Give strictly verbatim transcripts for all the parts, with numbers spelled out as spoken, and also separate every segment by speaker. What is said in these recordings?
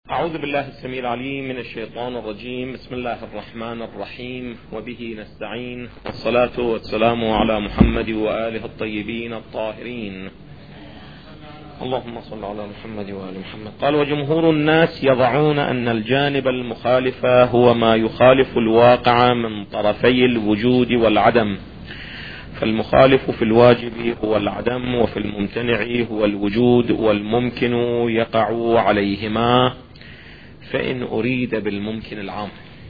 Speaker 1: أعوذ بالله السميع العليم من الشيطان الرجيم. بسم الله الرحمن الرحيم، وبه نستعين، والصلاة والسلام على محمد وآله الطيبين الطاهرين. اللهم صل على محمد وآل محمد. قال: وجمهور الناس يضعون أن الجانب المخالف هو ما يخالف الواقع من طرفي الوجود والعدم، فالمخالف في الواجب هو العدم، وفي الممتنع هو الوجود، والممكن يقع عليهما فإن أريد بالممكن العام.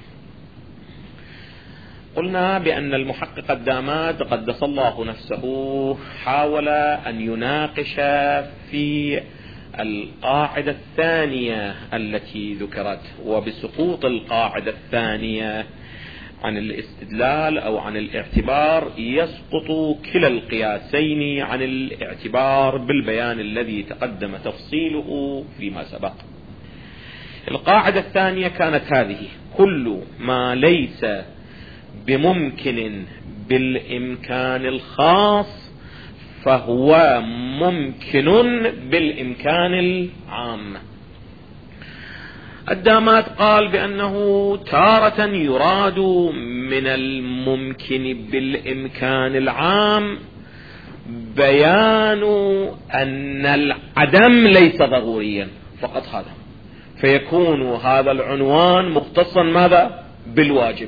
Speaker 1: قلنا بأن المحقق الداماد قدس الله نفسه حاول أن يناقش في القاعدة الثانية التي ذكرت، وبسقوط القاعدة الثانية عن الاستدلال أو عن الاعتبار يسقط كلا القياسين عن الاعتبار بالبيان الذي تقدم تفصيله فيما سبق. القاعدة الثانية كانت هذه: كل ما ليس بممكن بالإمكان الخاص فهو ممكن بالإمكان العام. الداماد قال بأنه تارة يراد من الممكن بالإمكان العام بيان أن العدم ليس ضروريا فقط، هذا فيكون هذا العنوان مختصا ماذا؟ بالواجب.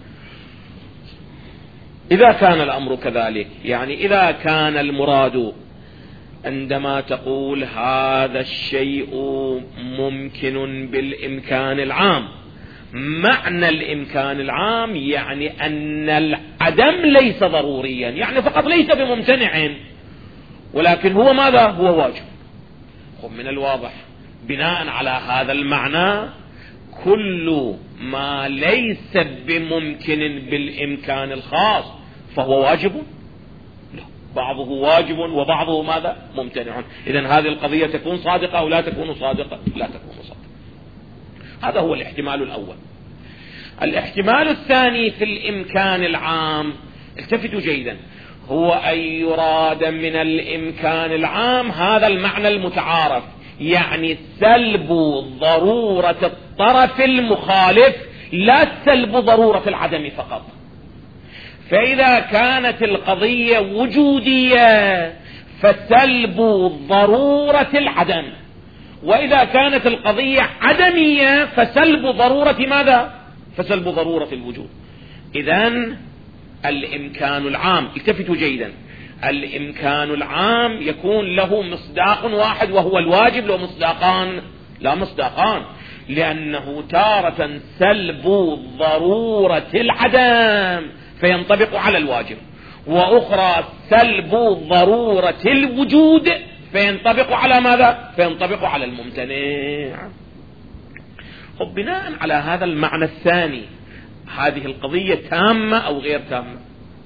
Speaker 1: إذا كان الأمر كذلك، يعني إذا كان المراد عندما تقول هذا الشيء ممكن بالإمكان العام، معنى الإمكان العام يعني أن العدم ليس ضروريا، يعني فقط ليس بممتنع، ولكن هو ماذا؟ هو واجب. من الواضح بناء على هذا المعنى كل ما ليس بممكن بالإمكان الخاص فهو واجب، لا، بعضه واجب وبعضه ماذا؟ ممتنع. إذن هذه القضية تكون صادقة أو لا تكون صادقة؟ لا تكون صادقة. هذا هو الاحتمال الأول. الاحتمال الثاني في الإمكان العام، التفتوا جيدا، هو أن يراد من الإمكان العام هذا المعنى المتعارف، يعني سلب ضرورة الطرف المخالف لا سلب ضرورة العدم فقط. فإذا كانت القضية وجودية فسلب ضرورة العدم، وإذا كانت القضية عدمية فسلب ضرورة ماذا؟ فسلب ضرورة الوجود. إذن الإمكان العام، التفتوا جيدا، الإمكان العام يكون له مصداق واحد وهو الواجب، له مصداقان؟ لا مصداقان، لأنه تارة سلب ضرورة العدم فينطبق على الواجب، وأخرى سلب ضرورة الوجود فينطبق على ماذا؟ فينطبق على الممتنع. وبناء على هذا المعنى الثاني هذه القضية تامة أو غير تامة؟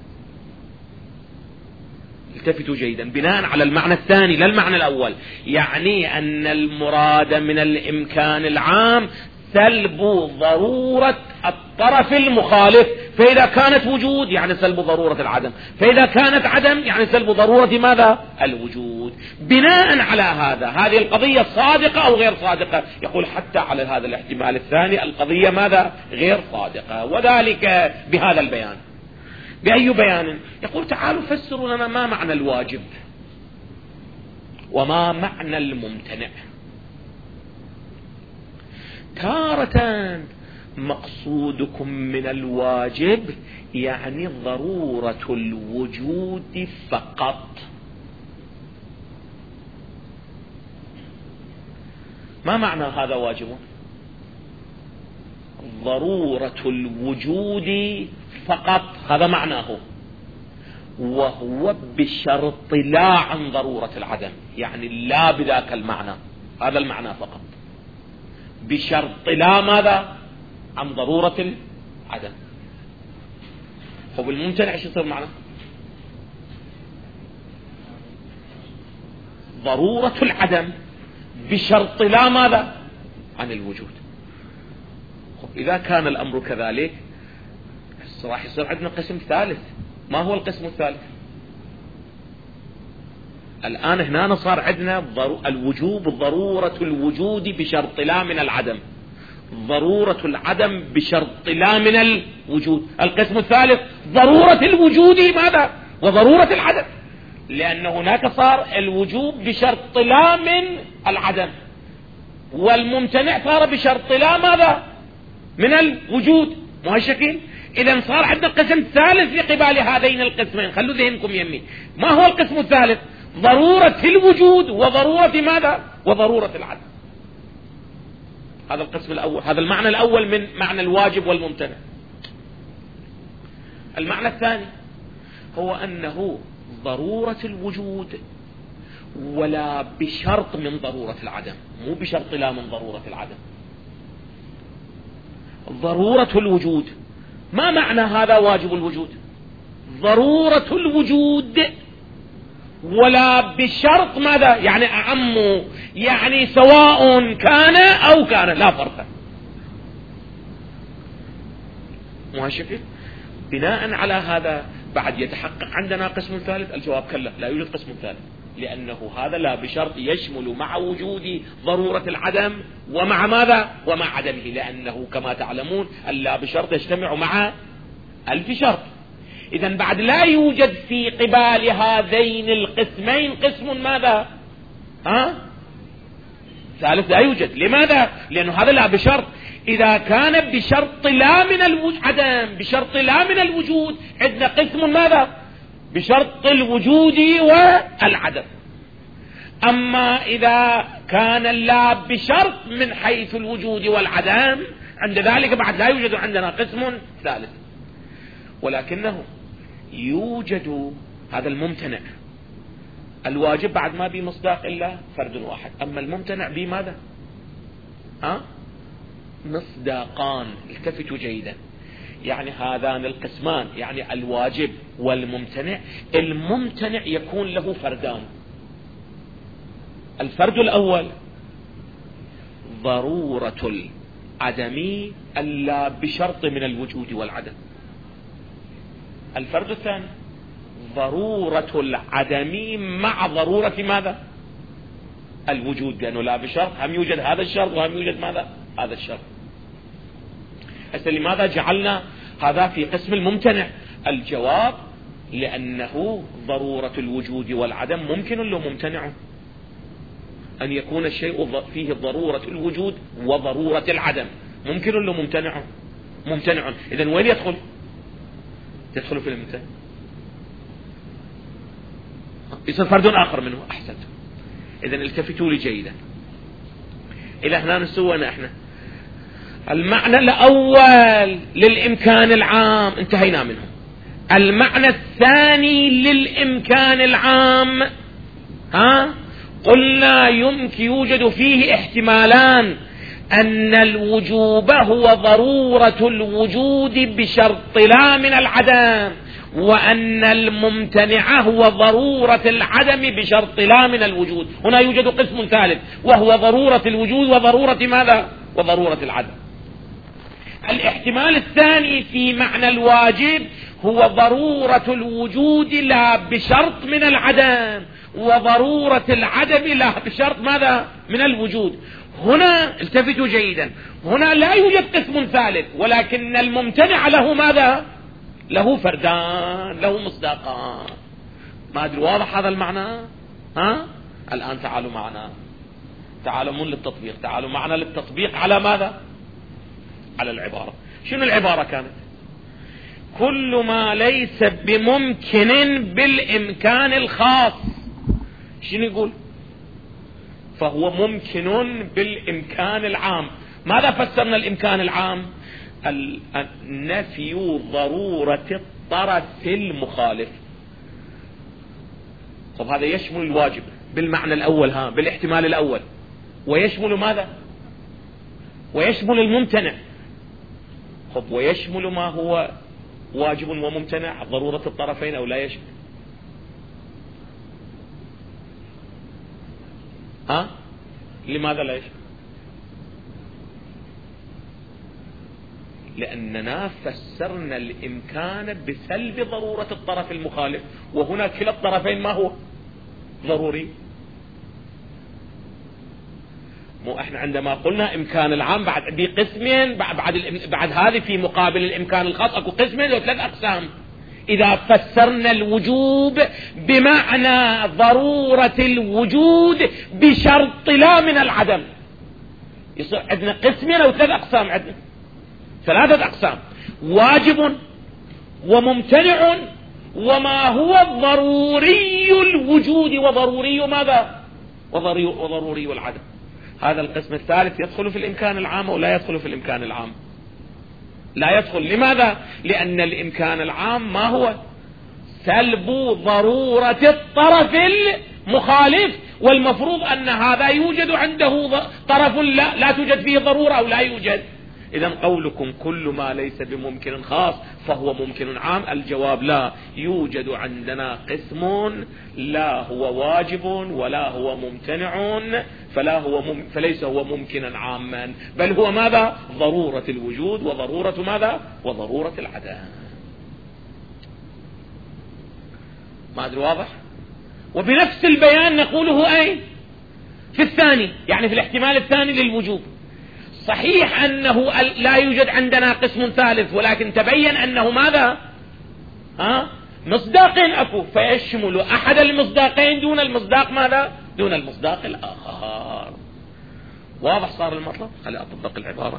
Speaker 1: التفتوا جيدا، بناء على المعنى الثاني لا المعنى الأول، يعني أن المراد من الإمكان العام سلب ضرورة الطرف المخالف، فإذا كانت وجود يعني سلب ضرورة العدم، فإذا كانت عدم يعني سلب ضرورة ماذا؟ الوجود. بناء على هذا هذه القضية صادقة أو غير صادقة؟ يقول حتى على هذا الاحتمال الثاني القضية ماذا؟ غير صادقة، وذلك بهذا البيان. بأي بيان؟ يقول تعالوا فسروا لنا ما معنى الواجب وما معنى الممتنع. تارة مقصودكم من الواجب يعني ضرورة الوجود فقط، ما معنى هذا واجب؟ ضرورة الوجود فقط، هذا معناه، وهو بشرط لا عن ضرورة العدم، يعني لا بذاك المعنى، هذا المعنى فقط، بشرط لا ماذا؟ عن ضرورة العدم. هو بالممتنع ايش يصير معنى؟ ضرورة العدم بشرط لا ماذا؟ عن الوجود. إذا كان الأمر كذلك راح يصير عندنا قسم ثالث. ما هو القسم الثالث؟ الآن هنا صار عندنا الوجوب ضرورة الوجود بشرط لا من العدم، ضرورة العدم بشرط لا من الوجود. القسم الثالث ضرورة الوجود ماذا؟ وضرورة العدم، لأن هناك صار الوجوب بشرط لا من العدم، والممتنع صار بشرط لا ماذا؟ من الوجود. مو هالشكل؟ إذا صار عندنا قسم ثالث لقبال هذين القسمين. خلوا ذهنكم يمي. ما هو القسم الثالث؟ ضرورة الوجود وضرورة ماذا؟ وضرورة العدم. هذا القسم الأول، هذا المعنى الأول من معنى الواجب والممتنع. المعنى الثاني هو أنه ضرورة الوجود ولا بشرط من ضرورة العدم، مو بشرط لا من ضرورة العدم. ضرورة الوجود، ما معنى هذا واجب الوجود؟ ضرورة الوجود ولا بشرط ماذا؟ يعني أعم، يعني سواء كان أو كان، لا فرق. مو هالشكل؟ بناء على هذا بعد يتحقق عندنا قسم ثالث. الجواب كلا، لا يوجد قسم ثالث، لأنه هذا لا بشرط يشمل مع وجود ضرورة العدم ومع ماذا؟ ومع عدمه، لأنه كما تعلمون اللا بشرط يجتمع مع الف شرط. إذن بعد لا يوجد في قبال هذين القسمين قسم ماذا؟ ها؟ ثالث لا يوجد. لماذا؟ لأنه هذا لا بشرط. إذا كان بشرط لا من العدم، بشرط لا من الوجود، عندنا قسم ماذا؟ بشرط الوجود والعدم. أما إذا كان لا بشرط من حيث الوجود والعدم، عند ذلك بعد لا يوجد عندنا قسم ثالث. ولكنه يوجد هذا الممتنع. الواجب بعد ما بي مصداق إلا فرد واحد، أما الممتنع بي ماذا؟ ها؟ مصداقان. التفتوا جيدا، يعني هذان القسمان، يعني الواجب والممتنع. الممتنع يكون له فردان. الفرد الأول ضرورة العدم ألا بشرط من الوجود والعدم. الفرد الثاني ضرورة العدم مع ضرورة ماذا؟ الوجود، لأنه لا بشرط هم يوجد هذا الشرط وهم يوجد ماذا؟ هذا الشرط. هسه لماذا جعلنا هذا في قسم الممتنع؟ الجواب لأنه ضرورة الوجود والعدم ممكن له ممتنع، أن يكون الشيء فيه ضرورة الوجود وضرورة العدم، ممكن له ممتنع ممتنع. إذن وين يدخل؟ يدخل في الممتنع، يصير فرد آخر منه. أحسنت. إذن التفتوا لي جيدا. إلى هنا نسوينا احنا المعنى الأول للإمكان العام، انتهينا منه. المعنى الثاني للإمكان العام، ها؟ قلنا يمكن يوجد فيه احتمالان، أن الوجوب هو ضرورة الوجود بشرط لا من العدم، وأن الممتنع هو ضرورة العدم بشرط لا من الوجود. هنا يوجد قسم ثالث وهو ضرورة الوجود وضرورة ماذا؟ وضرورة العدم. الاحتمال الثاني في معنى الواجب هو ضرورة الوجود لا بشرط من العدم، وضرورة العدم لا بشرط ماذا؟ من الوجود. هنا التفتوا جيدا، هنا لا يوجد قسم ثالث، ولكن الممتنع له ماذا؟ له فردان، له مصداقان. ما أدري واضح هذا المعنى؟ ها؟ الآن تعالوا معنا، تعالوا من للتطبيق، تعالوا معنا للتطبيق على ماذا؟ على العبارة. شنو العبارة كانت؟ كل ما ليس بممكن بالإمكان الخاص، شنو يقول؟ فهو ممكن بالإمكان العام. ماذا فسرنا الإمكان العام؟ نفي ضرورة الطرف المخالف. طب هذا يشمل الواجب بالمعنى الأول، ها، بالاحتمال الأول، ويشمل ماذا؟ ويشمل الممتنع. طب ويشمل ما هو واجب وممتنع ضرورة الطرفين أو لا يشمل؟ ها؟ لماذا لا يشمل؟ لأننا فسرنا الإمكان بسلب ضرورة الطرف المخالف، وهنا كلا الطرفين ما هو؟ ضروري. مو احنا عندما قلنا امكان العام بعد عندي قسمين، بعد بعد, بعد هذه في مقابل الامكان الخاص اكو قسمين وثلاث اقسام. اذا فسرنا الوجوب بمعنى ضرورة الوجود بشرط لا من العدم، يصير عندنا قسمين او ثلاث اقسام، عندنا ثلاثة اقسام: واجب وممتنع وما هو ضروري الوجود وضروري ماذا؟ وضروري, وضروري العدم. هذا القسم الثالث يدخل في الإمكان العام أو لا يدخل في الإمكان العام؟ لا يدخل. لماذا؟ لأن الإمكان العام ما هو؟ سلب ضرورة الطرف المخالف، والمفروض أن هذا يوجد عنده طرف لا, لا توجد فيه ضرورة أو لا يوجد. إذن قولكم كل ما ليس بممكن خاص فهو ممكن عام، الجواب لا. يوجد عندنا قسم لا هو واجب ولا هو ممتنع، فلا هو مم فليس هو ممكنا عاما، بل هو ماذا؟ ضرورة الوجود وضرورة ماذا؟ وضرورة العدم. ما أدري واضح؟ وبنفس البيان نقوله أي في الثاني، يعني في الاحتمال الثاني للوجوب. صحيح أنه لا يوجد عندنا قسم ثالث، ولكن تبين أنه ماذا؟ ها؟ مصداقين أكو، فيشمل أحد المصداقين دون المصداق ماذا؟ دون المصداق الآخر. واضح صار المطلب؟ خلي أطبق العبارة.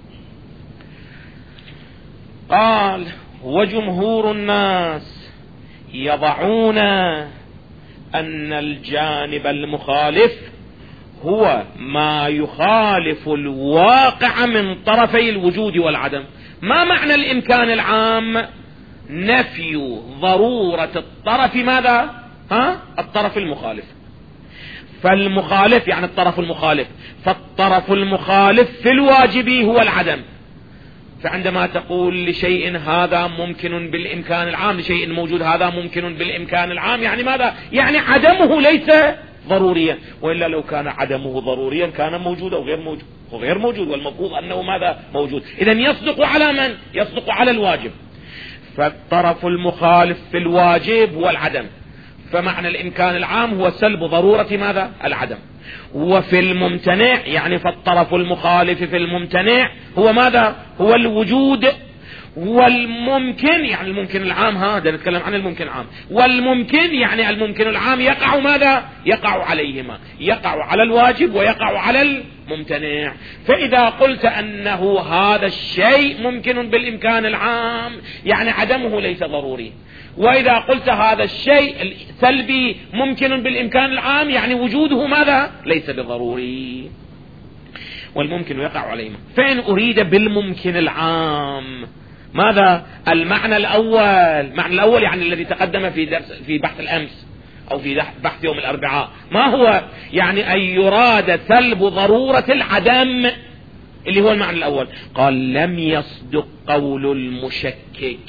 Speaker 1: قال: وجمهور الناس يضعون أن الجانب المخالف هو ما يخالف الواقع من طرفي الوجود والعدم. ما معنى الإمكان العام؟ نفي ضرورة الطرف ماذا؟ ها؟ الطرف المخالف. فالمخالف يعني الطرف المخالف، فالطرف المخالف في الواجب هو العدم. فعندما تقول لشيء هذا ممكن بالإمكان العام، لشيء موجود هذا ممكن بالإمكان العام، يعني ماذا؟ يعني عدمه ليس ضروريا، وإلا لو كان عدمه ضروريا كان موجود أو غير موجود، وغير موجود، والمفروض أنه ماذا؟ موجود. إذن يصدق على من؟ يصدق على الواجب. فالطرف المخالف في الواجب هو العدم، فمعنى الإمكان العام هو سلب ضرورة ماذا؟ العدم. وفي الممتنع يعني فالطرف المخالف في الممتنع هو ماذا؟ هو الوجود. والممكن يعني الممكن العام، هذا نتكلم عن الممكن العام. والممكن يعني الممكن العام يقع ماذا؟ يقع عليهما، يقع على الواجب ويقع على الممتنع. فإذا قلت أنه هذا الشيء ممكن بالإمكان العام يعني عدمه ليس ضروري، وإذا قلت هذا الشيء السلبي ممكن بالإمكان العام يعني وجوده ماذا؟ ليس بضروري. والممكن يقع عليهما. فإن أريد بالممكن العام ماذا؟ المعنى الأول. المعنى الأول يعني الذي تقدم في درس في بحث الأمس أو في بحث يوم الأربعاء. ما هو؟ يعني أن يراد سلب ضرورة العدم، اللي هو المعنى الأول. قال: لم يصدق قول المشكك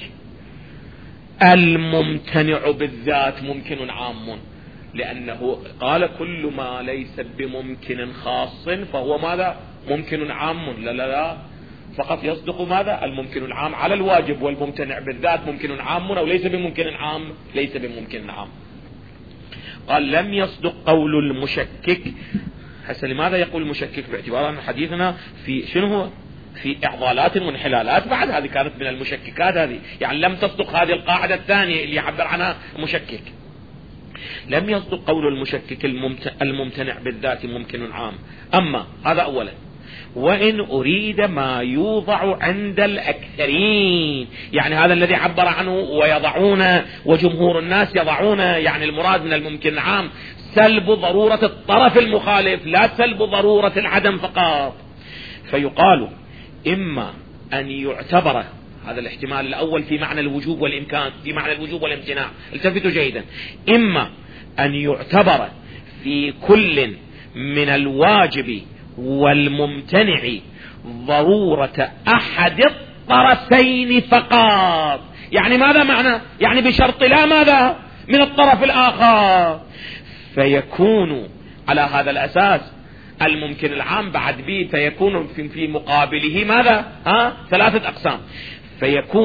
Speaker 1: الممتنع بالذات ممكن عام، لأنه قال كل ما ليس بممكن خاص فهو ماذا؟ ممكن عام. لا لا لا، فقط يصدق ماذا؟ الممكن العام على الواجب، والممتنع بالذات ممكن عام أو ليس بممكن عام، ليس بممكن عام. قال: لم يصدق قول المشكك. هسه لماذا يقول المشكك؟ باعتبار أن حديثنا في شنو هو؟ في إعضالات وانحلالات، بعد هذه كانت من المشككات هذه، يعني لم تصدق هذه القاعدة الثانية اللي يعبر عنها مشكك. لم يصدق قول المشكك الممتنع بالذات ممكن عام. أما هذا أولا. وإن أريد ما يوضع عند الأكثرين، يعني هذا الذي عبر عنه ويضعون وجمهور الناس يضعون، يعني المراد من الممكن العام سلب ضرورة الطرف المخالف، لا سلب ضرورة العدم فقط. فيقال: إما أن يعتبر هذا الاحتمال الأول في معنى الوجوب والإمكان، في معنى الوجوب والامتناع، التفتوا جيدا. إما أن يعتبر في كل من الواجب والممتنع ضرورة أحد الطرفين فقط. يعني ماذا معنى؟ يعني بشرط لا ماذا؟ من الطرف الآخر. فيكون على هذا الأساس الممكن العام بعد به فيكون في مقابله ماذا؟ ها؟ ثلاثة أقسام. فيكون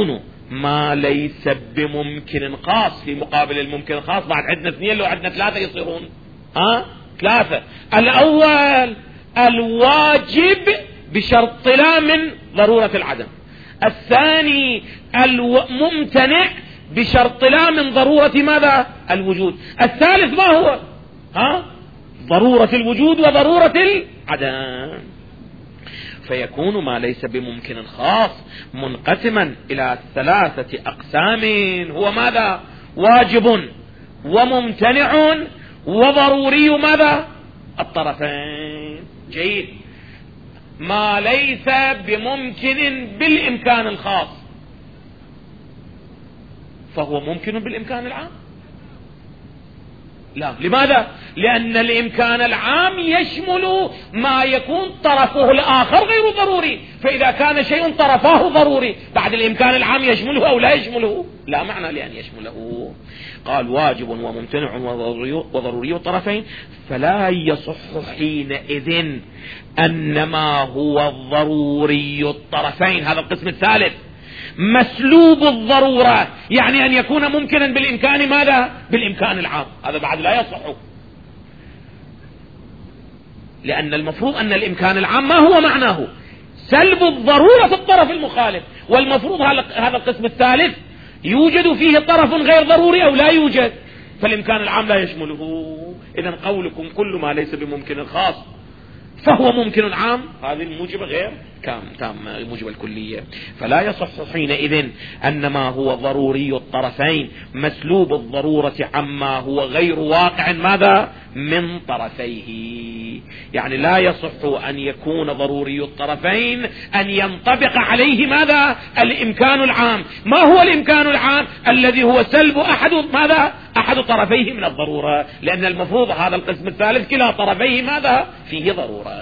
Speaker 1: ما ليس بممكن خاص في مقابل الممكن الخاص. بعد عندنا اثنين، لو عندنا ثلاثة يصيرون ها ثلاثة. الأول الواجب بشرط لا من ضرورة العدم. الثاني الممتنع بشرط لا من ضرورة ماذا؟ الوجود. الثالث ما هو؟ ها ضرورة الوجود وضرورة العدم. فيكون ما ليس بممكن خاص منقسما إلى ثلاثة أقسام. هو ماذا؟ واجب وممتنع وضروري ماذا؟ الطرفين. جيد. ما ليس بممكن بالإمكان الخاص فهو ممكن بالإمكان العام؟ لا. لماذا؟ لأن الإمكان العام يشمل ما يكون طرفه الآخر غير ضروري. فإذا كان شيء طرفاه ضروري بعد الإمكان العام يشمله أو لا يشمله؟ لا معنى لأن يشمله. قال واجب وممتنع وضروري الطرفين. فلا يصح حينئذ أن ما هو الضروري الطرفين، هذا القسم الثالث، مسلوب الضرورة، يعني أن يكون ممكنا بالإمكان ماذا؟ بالإمكان العام. هذا بعد لا يصح، لأن المفروض أن الإمكان العام ما هو معناه؟ سلب الضرورة في الطرف المخالف. والمفروض هذا القسم الثالث يوجد فيه طرف غير ضروري أو لا يوجد، فالإمكان العام لا يشمله. إذن قولكم كل ما ليس بممكن خاص فهو ممكن عام، هذه الموجبة غير كام تام الموجبة الكلية. فلا يصح حينئذ أن ما هو ضروري الطرفين مسلوب الضرورة عما هو غير واقع ماذا؟ من طرفيه. يعني لا يصح أن يكون ضروري الطرفين أن ينطبق عليه ماذا؟ الإمكان العام. ما هو الإمكان العام؟ الذي هو سلب أحد ماذا؟ أحد طرفيه من الضرورة، لأن المفروض هذا القسم الثالث كلا طرفيه ماذا؟ فيه ضرورة.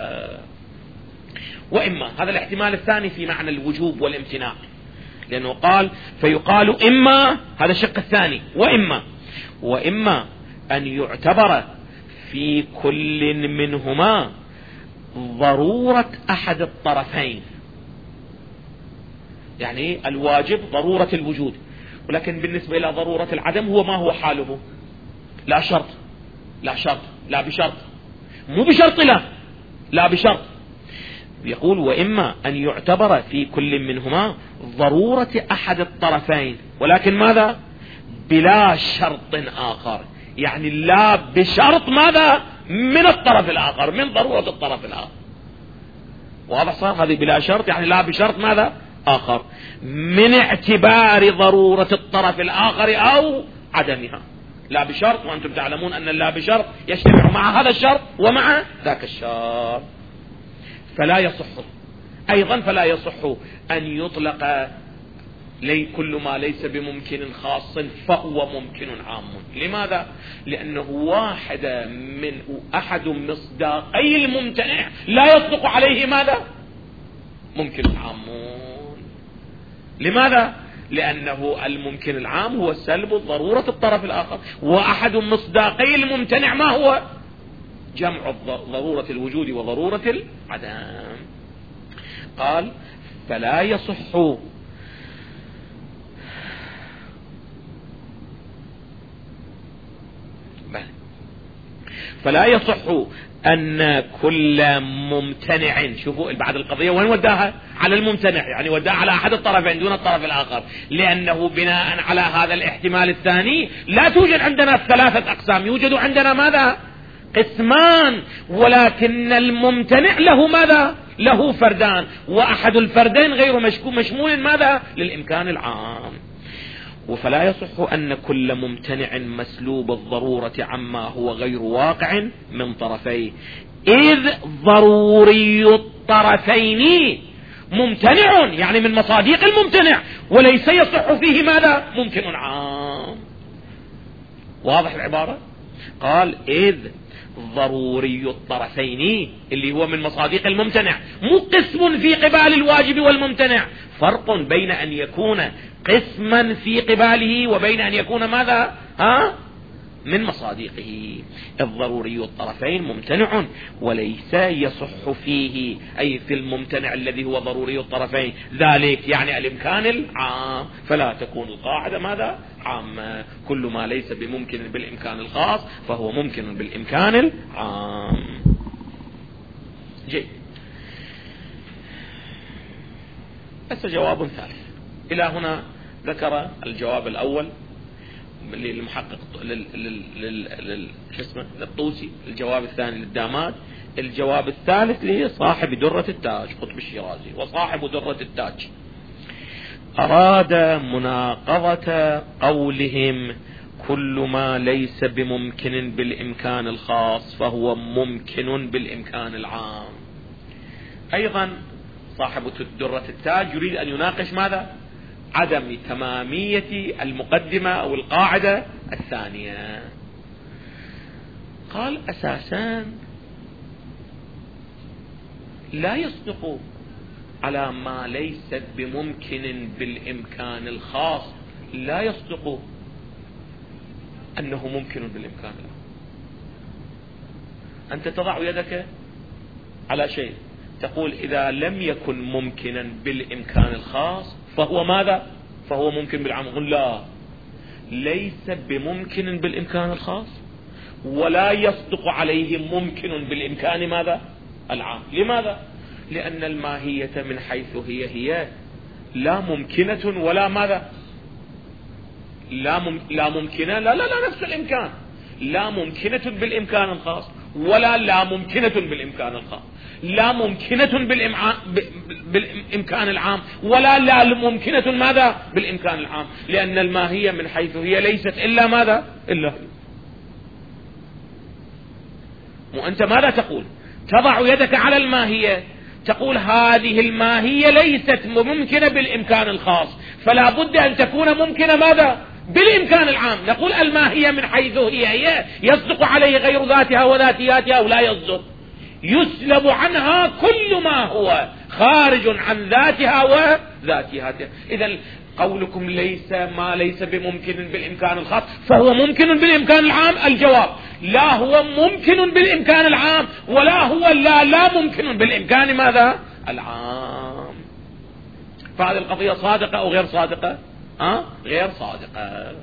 Speaker 1: وإما هذا الاحتمال الثاني في معنى الوجوب والامتناع، لأنه قال فيقال إما، هذا الشق الثاني، وإما وإما أن يعتبر في كل منهما ضرورة أحد الطرفين. يعني الواجب ضرورة الوجود، ولكن بالنسبة إلى ضرورة العدم هو ما هو حاله؟ لا شرط، لا شرط، لا بشرط، مو بشرط، لا لا بشرط. يقول وإما أن يعتبر في كل منهما ضرورة أحد الطرفين، ولكن ماذا؟ بلا شرط آخر، يعني لا بشرط ماذا؟ من الطرف الآخر، من ضرورة الطرف الآخر. واضح صار؟ هذه بلا شرط يعني لا بشرط ماذا؟ آخر، من اعتبار ضرورة الطرف الآخر أو عدمها. لا بشرط، وأنتم تعلمون أن لا بشرط يجتمع مع هذا الشرط ومع ذاك الشرط. فلا يصح أيضا فلا يصح أن يطلق لي كل ما ليس بممكن خاص فهو ممكن عام. لماذا؟ لأنه واحد من أحد مصداقي الممتنع لا يصدق عليه ماذا؟ ممكن عام. لماذا؟ لأنه الممكن العام هو سلب ضرورة الطرف الآخر، وأحد مصداقي الممتنع ما هو؟ جمع ضرورة الوجود وضرورة العدم. قال فلا يصح فلا يصح أن كل ممتنع، شوفوا بعد القضية وين وداها؟ على الممتنع، يعني وداها على أحد الطرفين دون الطرف الآخر، لأنه بناء على هذا الاحتمال الثاني لا توجد عندنا ثلاثة أقسام، يوجد عندنا ماذا؟ قسمان، ولكن الممتنع له ماذا؟ له فردان، وأحد الفردين غير مشمول ماذا؟ للإمكان العام. فلا يصح أن كل ممتنع مسلوب الضرورة عما هو غير واقع من طرفيه، إذ ضروري الطرفين ممتنع، يعني من مصاديق الممتنع، وليس يصح فيه ماذا؟ ممكن عام. واضح العبارة؟ قال إذ ضروري الطرفين اللي هو من مصاديق الممتنع، مو قسم في قبال الواجب والممتنع. فرق بين أن يكون قسما في قباله وبين أن يكون ماذا؟ ها؟ من مصادقه. الضروري الطرفين ممتنع وليس يصح فيه، أي في الممتنع الذي هو ضروري الطرفين، ذلك يعني الإمكان العام، فلا تكون القاعدة ماذا؟ عامة. كل ما ليس بممكن بالإمكان الخاص فهو ممكن بالإمكان العام. جيد. بس جواب ثالث. إلى هنا ذكر الجواب الأول للمحقق لل لل لل شو اسمه للطوسي، الجواب الثاني للداماد، الجواب الثالث لصاحب درة التاج قطب الشيرازي. وصاحب درة التاج أراد مناقضة قولهم كل ما ليس بممكن بالإمكان الخاص فهو ممكن بالإمكان العام. أيضا صاحب درة التاج يريد أن يناقش ماذا؟ عدم تمامية المقدمة أو القاعدة الثانية. قال أساسا لا يصدق على ما ليست بممكن بالإمكان الخاص، لا يصدق أنه ممكن بالإمكان العام. أنت تضع يدك على شيء تقول إذا لم يكن ممكنا بالإمكان الخاص فهو ماذا؟ فهو ممكن بالعام. قل لا، ليس بممكن بالإمكان الخاص ولا يصدق عليه ممكن بالإمكان ماذا؟ العام. لماذا؟ لأن الماهية من حيث هي هي لا ممكنة ولا ماذا؟ لا, مم... لا ممكنة لا لا لا نفس الإمكان، لا ممكنة بالإمكان الخاص ولا لا ممكنة بالإمكان الخاص، لا ممكنة بالإمع... ب... بالإمكان العام ولا لا ممكنة ماذا؟ بالإمكان العام، لأن الماهية من حيث هي ليست إلا ماذا؟ إلا هي. وأنت ماذا تقول؟ تضع يدك على الماهية تقول هذه الماهية ليست ممكنة بالإمكان الخاص فلا بد أن تكون ممكنة ماذا؟ بالإمكان العام. نقول الماهية من حيث هي هي يصدق عليه غير ذاتها وذاتياتها ولا يصدق، يسلب عنها كل ما هو خارج عن ذاتها وذاتياتها. إذا قولكم ليس ما ليس بممكن بالإمكان الخاص فهو ممكن بالإمكان العام، الجواب لا هو ممكن بالإمكان العام ولا هو لا لا ممكن بالإمكان ماذا؟ العام. فهذه القضية صادقة أو غير صادقة؟ أه؟ غير صادقة.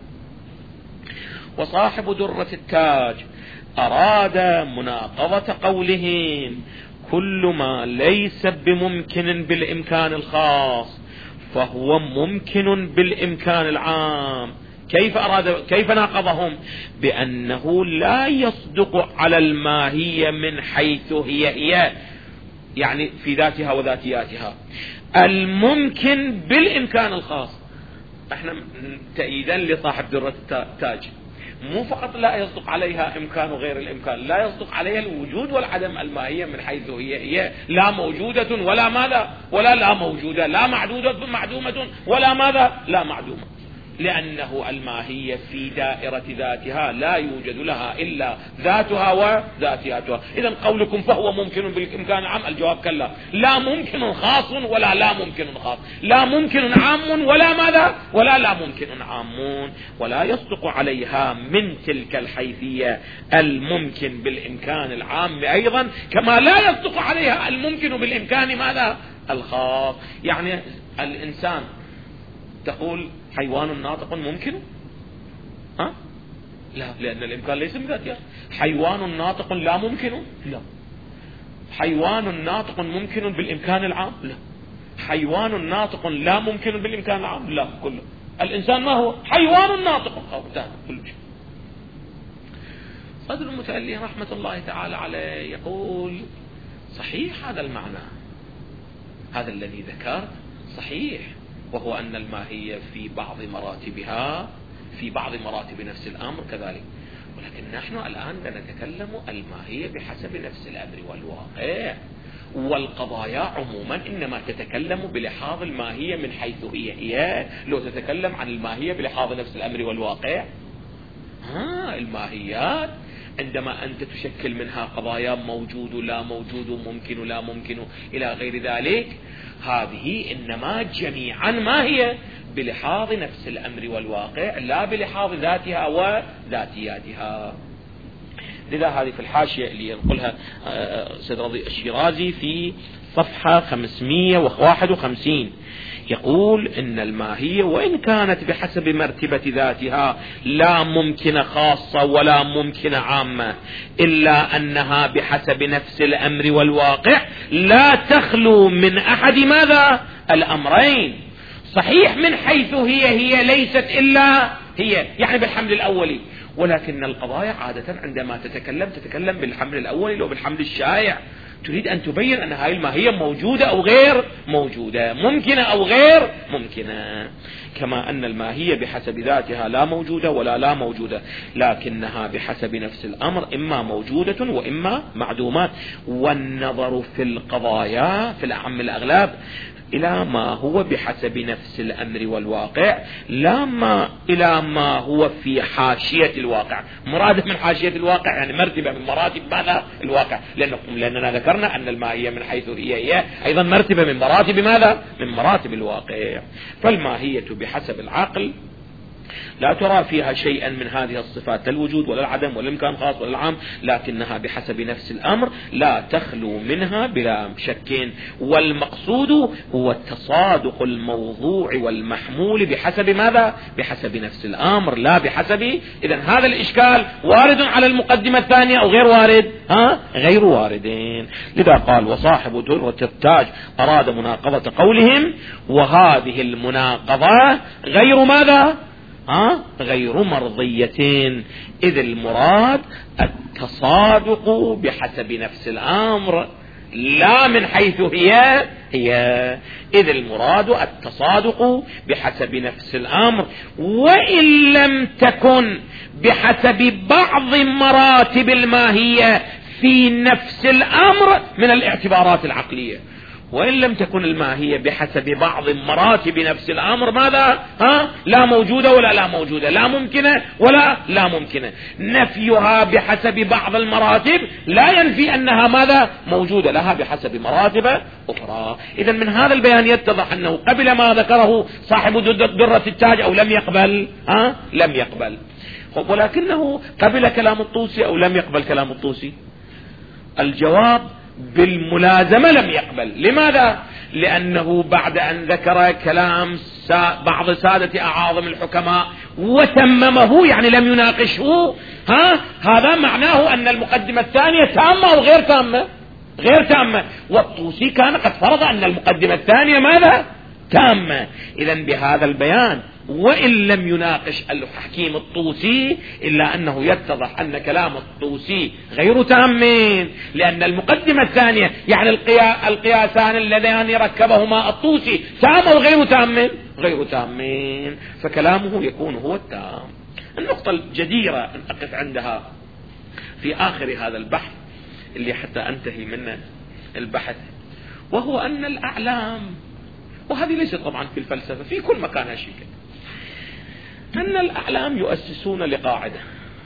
Speaker 1: وصاحب درة التاج أراد مناقضة قولهم كل ما ليس بممكن بالإمكان الخاص فهو ممكن بالإمكان العام. كيف أراد كيف ناقضهم؟ بأنه لا يصدق على الماهية من حيث هي هي يعني في ذاتها وذاتياتها الممكن بالإمكان الخاص. احنا تأييدا لصاحب درة التاج مو فقط لا يصدق عليها إمكان غير الإمكان، لا يصدق عليها الوجود والعدم، الماهية من حيث هي هي لا موجودة ولا ماذا؟ ولا لا موجودة، لا معدودة معدومة ولا ماذا؟ لا معدومة، لأنه الماهية في دائرة ذاتها لا يوجد لها إلا ذاتها وذاتياتها. إذن قولكم فهو ممكن بالإمكان العام، الجواب كلا، لا ممكن خاص ولا لا ممكن خاص، لا ممكن عام ولا ماذا؟ ولا لا ممكن عام، ولا يصدق عليها من تلك الحيثية الممكن بالإمكان العام أيضا كما لا يصدق عليها الممكن بالإمكان ماذا؟ الخاص. يعني الإنسان تقول حيوان ناطق ممكن؟ ها؟ لا، لأن الإمكان ليس بذاتها. حيوان ناطق لا ممكن؟ لا. حيوان ناطق ممكن بالإمكان العام؟ لا. حيوان ناطق لا ممكن بالإمكان العام؟ لا. كله الإنسان ما هو؟ حيوان ناطق أو كل شيء. صدر المتألي رحمة الله تعالى عليه يقول صحيح هذا المعنى، هذا الذي ذكرت صحيح، وهو أن الماهية في بعض مراتبها في بعض مراتب نفس الأمر كذلك، ولكن نحن الآن نتكلم الماهية بحسب نفس الأمر والواقع، والقضايا عموما إنما تتكلم بلحاظ الماهية من حيث هي هي. لو تتكلم عن الماهية بلحاظ نفس الأمر والواقع، ها الماهيات عندما أنت تشكل منها قضايا موجود لا موجود ممكن لا ممكن إلى غير ذلك، هذه إنما جميعا ما هي بلحاظ نفس الأمر والواقع لا بلحاظ ذاتها وذاتياتها. لذا هذه في الحاشية اللي ينقلها سيد رضي الشيرازي في صفحة خمسمائة وواحد وخمسين يقول إن الماهية وإن كانت بحسب مرتبة ذاتها لا ممكنة خاصة ولا ممكنة عامة، إلا أنها بحسب نفس الأمر والواقع لا تخلو من أحد ماذا؟ الأمرين. صحيح من حيث هي هي ليست إلا هي، يعني بالحمل الأولي، ولكن القضايا عادة عندما تتكلم تتكلم بالحمل الأولي لو بالحمل الشائع، تريد أن تبين أن هاي الماهية موجودة أو غير موجودة، ممكنة أو غير ممكنة. كما أن الماهية بحسب ذاتها لا موجودة ولا لا موجودة، لكنها بحسب نفس الأمر إما موجودة وإما معدومات. والنظر في القضايا في الأعم الأغلب إلى ما هو بحسب نفس الأمر والواقع، لا ما إلى ما هو في حاشية الواقع. مرادف من حاشية الواقع يعني مرتبة من مراتب ماذا؟ الواقع، لأننا ذكرنا أن الماهية من حيث هي هي أيضا مرتبة من مراتب ماذا؟ من مراتب الواقع. فالماهية بحسب العقل لا ترى فيها شيئا من هذه الصفات، لا الوجود ولا العدم ولا الإمكان خاص ولا العام، لكنها بحسب نفس الأمر لا تخلو منها بلا شك. والمقصود هو التصادق الموضوع والمحمول بحسب ماذا؟ بحسب نفس الأمر لا بحسب. إذن هذا الإشكال وارد على المقدمة الثانية أو غير وارد؟ ها؟ غير واردين. لذا قال وصاحب درة التاج أراد مناقضة قولهم، وهذه المناقضة غير ماذا؟ ها؟ غير مرضيتين، إذ المراد التصادق بحسب نفس الأمر لا من حيث هي هي، إذ المراد التصادق بحسب نفس الأمر، وإن لم تكن بحسب بعض مراتب الماهية في نفس الأمر من الاعتبارات العقلية. وإن لم تكن الماهية بحسب بعض مراتب نفس الأمر ماذا؟ ها؟ لا موجودة ولا لا موجودة، لا ممكنة ولا لا ممكنة. نفيها بحسب بعض المراتب لا ينفي أنها ماذا؟ موجودة، لها بحسب مراتب أخرى. إذن من هذا البيان يتضح أنه قبل ما ذكره صاحب درة التاج أو لم يقبل؟ ها؟ لم يقبل. ولكنه قبل كلام الطوسي أو لم يقبل كلام الطوسي؟ الجواب بالملازمة لم يقبل. لماذا؟ لأنه بعد أن ذكر كلام سا بعض سادة أعاظم الحكماء وتممه، يعني لم يناقشه، ها؟ هذا معناه أن المقدمة الثانية تامة أو غير تامة؟ غير تامة. والطوسي كان قد فرض أن المقدمة الثانية ماذا؟ تامة. إذن بهذا البيان وإن لم يناقش الحكيم الطوسي إلا أنه يتضح أن كلام الطوسي غير تامين، لأن المقدمة الثانية يعني القياسان اللذان ركبهما الطوسي تام أو غير تامين؟ غير تامين، فكلامه يكون هو التام. النقطة الجديرة أن أقف عندها في آخر هذا البحث اللي حتى أنتهي منه البحث، وهو أن الأعلام، وهذه ليست طبعا في الفلسفة، في كل مكان هالشيء، أن الأعلام يؤسسون لقاعدة،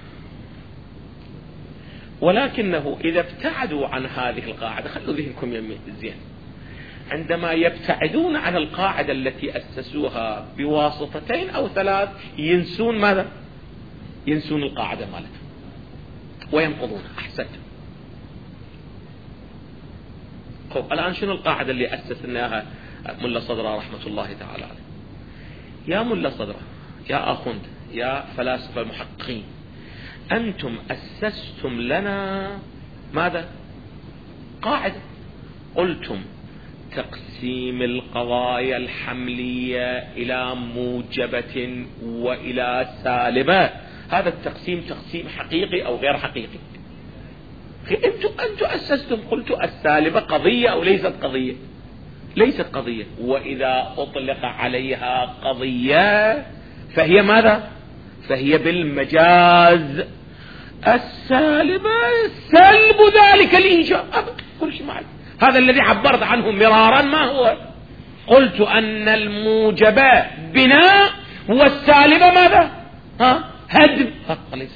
Speaker 1: ولكنه إذا ابتعدوا عن هذه القاعدة، خلوا ذهنكم يمين زين، عندما يبتعدون عن القاعدة التي أسسوها بواسطتين أو ثلاث ينسون ماذا؟ ينسون القاعدة مالتهم وينقضونها. أحسن. طيب الآن شنو القاعدة اللي أسسناها ملا صدرة رحمة الله تعالى عليه؟ يا ملا صدرة، يا أخوند، يا فلاسفة المحققين، أنتم أسستم لنا ماذا؟ قاعدة. قلتم تقسيم القضايا الحملية إلى موجبة وإلى سالبة، هذا التقسيم تقسيم حقيقي أو غير حقيقي؟ أنتم أنتم أسستم، قلتوا السالبة قضية أو ليست قضية؟ ليست قضية. وإذا أطلق عليها قضية فهي ماذا؟ فهي بالمجاز. السالبة سلب ذلك الإنشاء. كل شيء معي. هذا الذي عبرت عنه مرارا ما هو؟ قلت أن الموجبة بناء والسالبة ماذا؟ ها؟ هدم. ليس.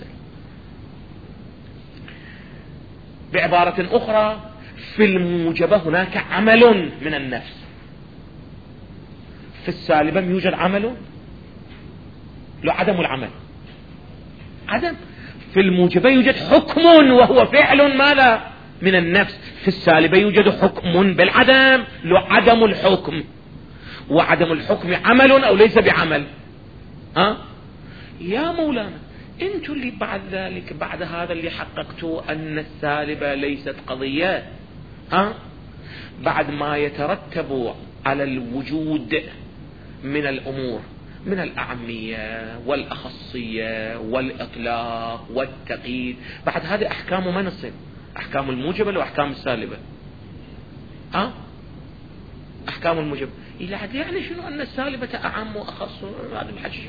Speaker 1: بعبارة أخرى، في الموجبة هناك عمل من النفس، في السالبة يوجد عمل لو عدم العمل عدم. في الموجبة يوجد حكم وهو فعل ماذا من النفس. في السالبة يوجد حكم بالعدم لو عدم الحكم. وعدم الحكم عمل أو ليس بعمل. ها يا مولانا انتوا اللي بعد ذلك بعد هذا اللي حققتوا أن السالبة ليست قضية. ها بعد ما يترتب على الوجود من الأمور من الأعمية والأخصية والإطلاق والتقييد، بعد هذه أحكام من الصين؟ أحكام الموجبة وأحكام السالبة. ها أحكام الموجبة إلى عد يعني شنو أن السالبة أعم وأخص؟ هذا الحكي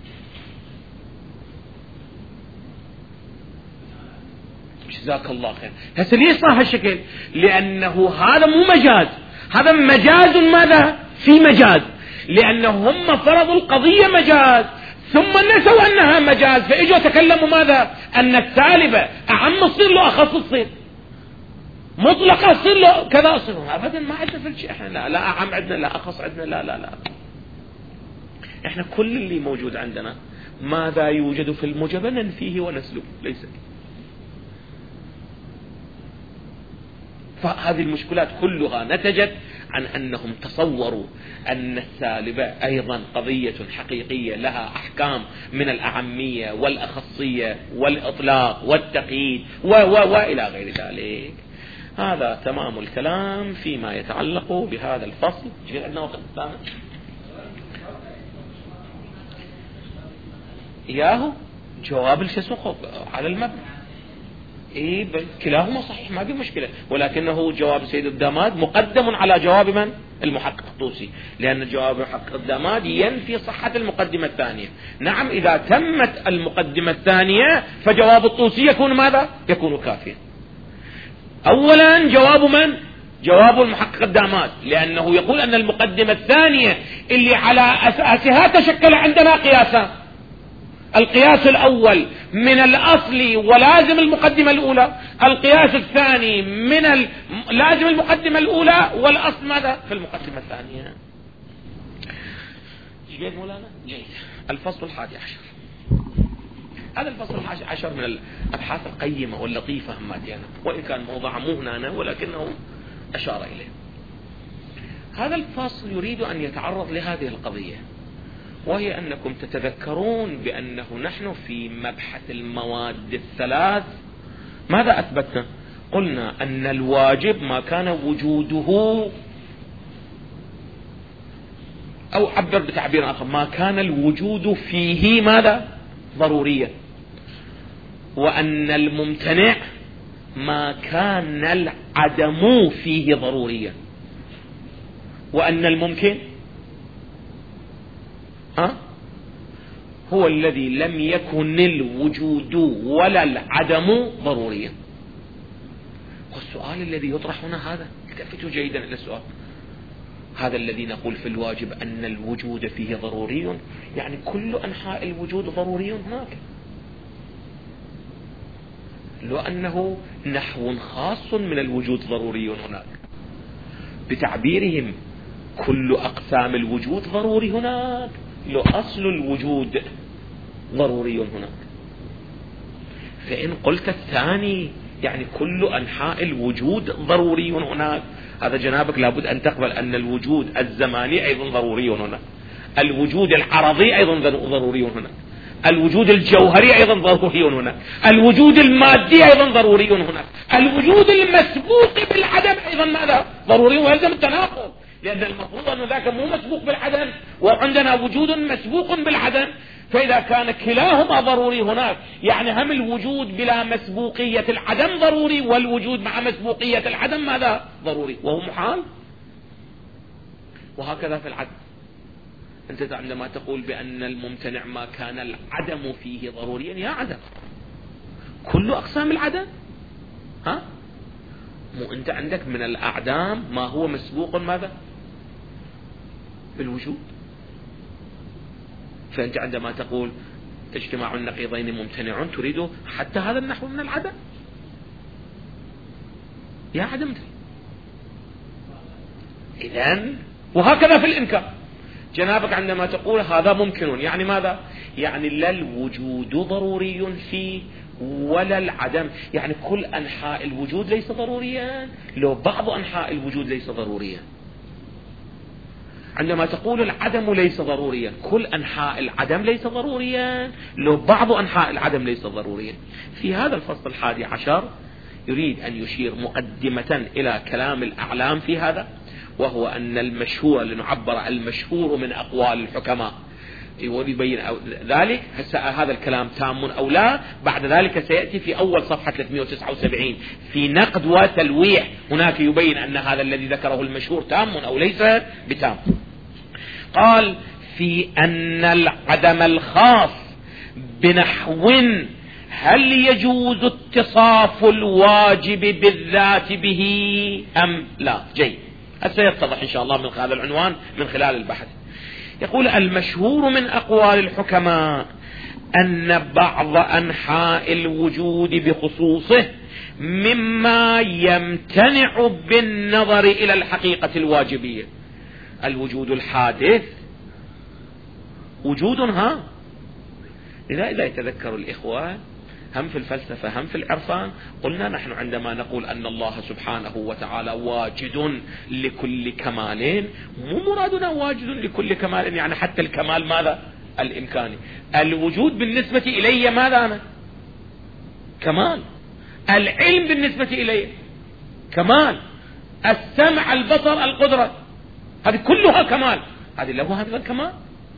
Speaker 1: جزاك الله خير. هسه ليش صار هالشكل؟ لأنه هذا مو مجاز، هذا مجاز ماذا في مجاز، لأنه هم فرضوا القضية مجاز ثم نسوا أنها مجاز فإجوا تكلموا ماذا أن السالبة أعم تصير له أخص تصير مطلقة تصير له كذا أصير. أبدا ما عندنا في الشيء احنا لا, لا أعم عندنا لا أخص عندنا لا لا لا احنا كل اللي موجود عندنا ماذا يوجد في الموجب ننفيه ونسلب ليس. فهذه المشكلات كلها نتجت عن أنهم تصوروا أن السالبة أيضا قضية حقيقية لها أحكام من الأعمية والأخصية والإطلاق والتقييد و و وإلى غير ذلك. هذا تمام الكلام فيما يتعلق بهذا الفصل. عندنا وقت ثاني إياه جواب الشسوخ على المبنى. إيه كلاهما صحيح ما في مشكلة، ولكنه جواب سيد الداماد مقدم على جواب من؟ المحقق الطوسي، لأن جواب المحقق الداماد ينفي صحة المقدمة الثانية. نعم إذا تمت المقدمة الثانية فجواب الطوسي يكون ماذا؟ يكون كافيا. أولا جواب من؟ جواب المحقق الداماد، لأنه يقول أن المقدمة الثانية اللي على أساسها تشكل عندنا قياسا. القياس الأول من الأصل ولازم المقدمة الأولى، القياس الثاني من لازم المقدمة الأولى والأصل ماذا في المقدمة الثانية. جيد مولانا جيد. الفصل الحادي عشر. هذا الفصل الحادي عشر من الأبحاث القيمة واللطيفة هماتينا، وإن كان موضوع مو هنا ولكنه أشار إليه. هذا الفصل يريد أن يتعرض لهذه القضية، وهي أنكم تتذكرون بأنه نحن في مبحث المواد الثلاث ماذا أثبتنا؟ قلنا أن الواجب ما كان وجوده، أو عبر بتعبير آخر ما كان الوجود فيه ماذا؟ ضروريا. وأن الممتنع ما كان العدم فيه ضروريا. وأن الممكن ها هو الذي لم يكن الوجود ولا العدم ضروريا. والسؤال الذي يطرح هنا هذا، التفتوا جيدا إلى السؤال هذا الذي نقول في الواجب أن الوجود فيه ضروري، يعني كل أنحاء الوجود ضروري هناك، لو أنه نحو خاص من الوجود ضروري هناك. بتعبيرهم كل أقسام الوجود ضروري هناك، لو أصل الوجود ضروري هناك. فإن قلت الثاني يعني كل أنحاء الوجود ضروري هناك، هذا جنابك لابد أن تقبل أن الوجود الزماني أيضا ضروري هناك، الوجود العرضي أيضا ضروري هناك، الوجود الجوهري أيضا ضروري هناك، الوجود المادي أيضا ضروري هناك، الوجود المسبوق بالعدم أيضا ماذا؟ ضروري. ويلزم التناقض، لأن المفروض أن ذاك مو مسبوق بالعدم وعندنا وجود مسبوق بالعدم. فإذا كان كلاهما ضروري هناك يعني هم الوجود بلا مسبوقية العدم ضروري، والوجود مع مسبوقية العدم ماذا؟ ضروري، وهو محال. وهكذا في العدم، أنت عندما تقول بأن الممتنع ما كان العدم فيه ضروريا، يا عدم كل أقسام العدم. ها مو أنت عندك من الأعدام ما هو مسبوق ماذا؟ بالوجود. فأنت عندما تقول اجتماع النقيضين ممتنع تريد حتى هذا النحو من العدم، يا عدم. إذن وهكذا في الإنكار، جنابك عندما تقول هذا ممكن، يعني ماذا؟ يعني لا الوجود ضروري فيه ولا العدم، يعني كل أنحاء الوجود ليس ضروريا، لو بعض أنحاء الوجود ليس ضروريا. عندما تقول العدم ليس ضروريا، كل أنحاء العدم ليس ضروريا، لو بعض أنحاء العدم ليس ضروريا. في هذا الفصل الحادي عشر يريد أن يشير مقدمة إلى كلام الأعلام في هذا، وهو أن المشهور، لنعبر المشهور من أقوال الحكماء، ويبين ذلك. هذا الكلام تام أو لا، بعد ذلك سيأتي في أول صفحة ثلاثمئة وتسعة وسبعين في نقد وتلويح، هناك يبين أن هذا الذي ذكره المشهور تام أو ليس بتام. قال في أن العدم الخاص بنحو هل يجوز اتصاف الواجب بالذات به أم لا؟ جيد، سيتضح إن شاء الله من هذا العنوان من خلال البحث. يقول المشهور من أقوال الحكماء أن بعض أنحاء الوجود بخصوصه مما يمتنع بالنظر إلى الحقيقة الواجبية. الوجود الحادث وجود ها، إذا إذا يتذكر الإخوة هم في الفلسفة هم في العرفان، قلنا نحن عندما نقول أن الله سبحانه وتعالى واجد لكل كمال، مو مرادنا واجد لكل كمال يعني حتى الكمال ماذا؟ الإمكاني. الوجود بالنسبة إلي ماذا أنا؟ كمال. العلم بالنسبة إلي كمال. السمع، البصر، القدرة، هذه كلها كمال. هذه له هذا الكمال؟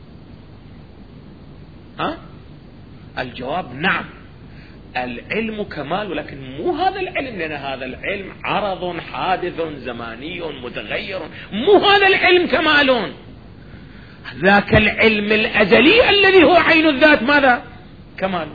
Speaker 1: ها؟ الجواب نعم، العلم كمال، ولكن مو هذا العلم، لأن هذا العلم عرض حادث زماني متغير، مو هذا العلم كمال. ذاك العلم الأزلي الذي هو عين الذات ماذا؟ كمال.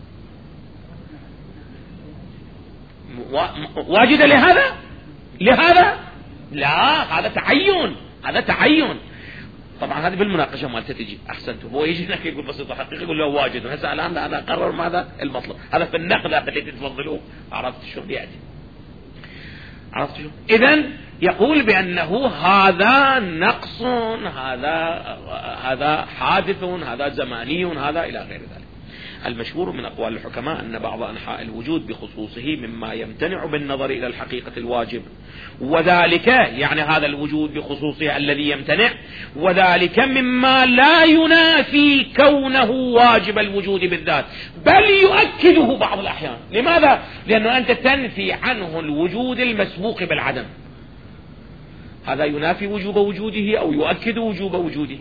Speaker 1: واجد لهذا؟ لهذا؟ لا، هذا تعين، هذا تعين. طبعا هذه بالمناقشة مالته تجي أحسنت، هو يجي هناك يقول بسيطة حقيقي يقول له واجد، هسه الآن أنا أقرر ماذا المطلب. هذا في النقد الذي تفضلوه. عرفت شو بيأتي؟ عرفت شو؟ إذن يقول بأنه هذا نقص، هذا هذا حادث، هذا زماني، هذا إلى غير ذلك. المشهور من أقوال الحكماء أن بعض أنحاء الوجود بخصوصه مما يمتنع بالنظر إلى الحقيقة الواجب، وذلك يعني هذا الوجود بخصوصه الذي يمتنع، وذلك مما لا ينافي كونه واجب الوجود بالذات، بل يؤكده بعض الأحيان. لماذا؟ لأنه أنت تنفي عنه الوجود المسبوق بالعدم، هذا ينافي وجوب وجوده أو يؤكد وجوب وجوده.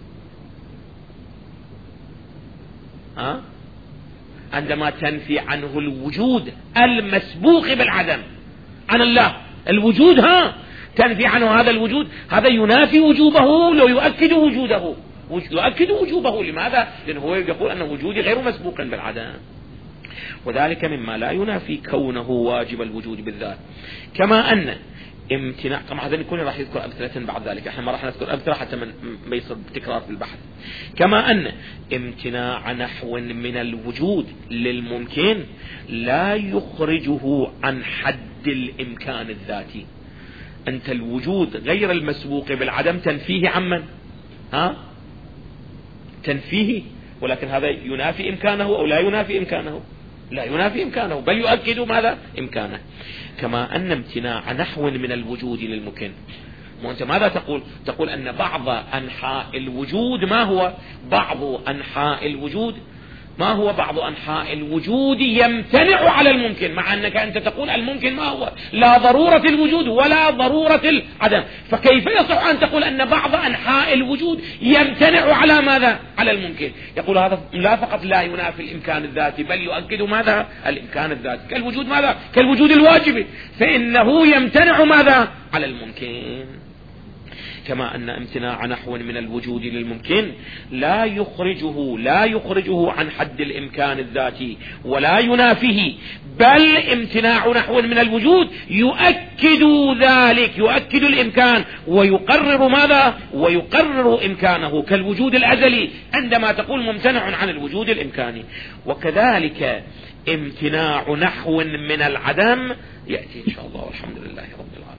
Speaker 1: ها؟ عندما تنفي عنه الوجود المسبوق بالعدم عن الله، الوجود ها تنفي عنه هذا الوجود، هذا ينافي وجوبه لو يؤكد وجوده، يؤكد وجوبه. لماذا؟ لأنه هو يقول أن وجودي غير مسبوق بالعدم، وذلك مما لا ينافي كونه واجب الوجود بالذات. كما أن امتناع، طبعا هذا يكون راح يذكر أمثلة بعد ذلك، احنا ما راح نذكر أمثلة حتى ما يصير تكرار في البحث. كما أن امتناع نحو من الوجود للممكن لا يخرجه عن حد الإمكان الذاتي. أنت الوجود غير المسبوق بالعدم تنفيه عمن؟ ها؟ تنفيه، ولكن هذا ينافي إمكانه أو لا ينافي إمكانه؟ لا ينافي إمكانه، بل يؤكد ماذا؟ إمكانه. كما أن امتناع نحو من الوجود للممكن، وأنت ماذا تقول؟ تقول أن بعض أنحاء الوجود، ما هو بعض أنحاء الوجود؟ ما هو بعض أنحاء الوجود يمتنع على الممكن، مع أنك أنت تقول الممكن ما هو؟ لا ضرورة الوجود ولا ضرورة العدم، فكيف يصح أن تقول أن بعض أنحاء الوجود يمتنع على ماذا؟ على الممكن. يقول هذا لا فقط لا ينافي الإمكان الذاتي، بل يؤكد ماذا؟ الإمكان الذاتي. كالوجود ماذا؟ كالوجود الواجب، فإنه يمتنع ماذا؟ على الممكن. كما أن امتناع نحو من الوجود للممكن لا يخرجه لا يخرجه عن حد الإمكان الذاتي ولا ينافيه، بل امتناع نحو من الوجود يؤكد ذلك، يؤكد الإمكان ويقرر ماذا؟ ويقرر إمكانه، كالوجود الأزلي عندما تقول ممتنع عن الوجود الإمكاني. وكذلك امتناع نحو من العدم يأتي إن شاء الله، والحمد لله رب العالمين.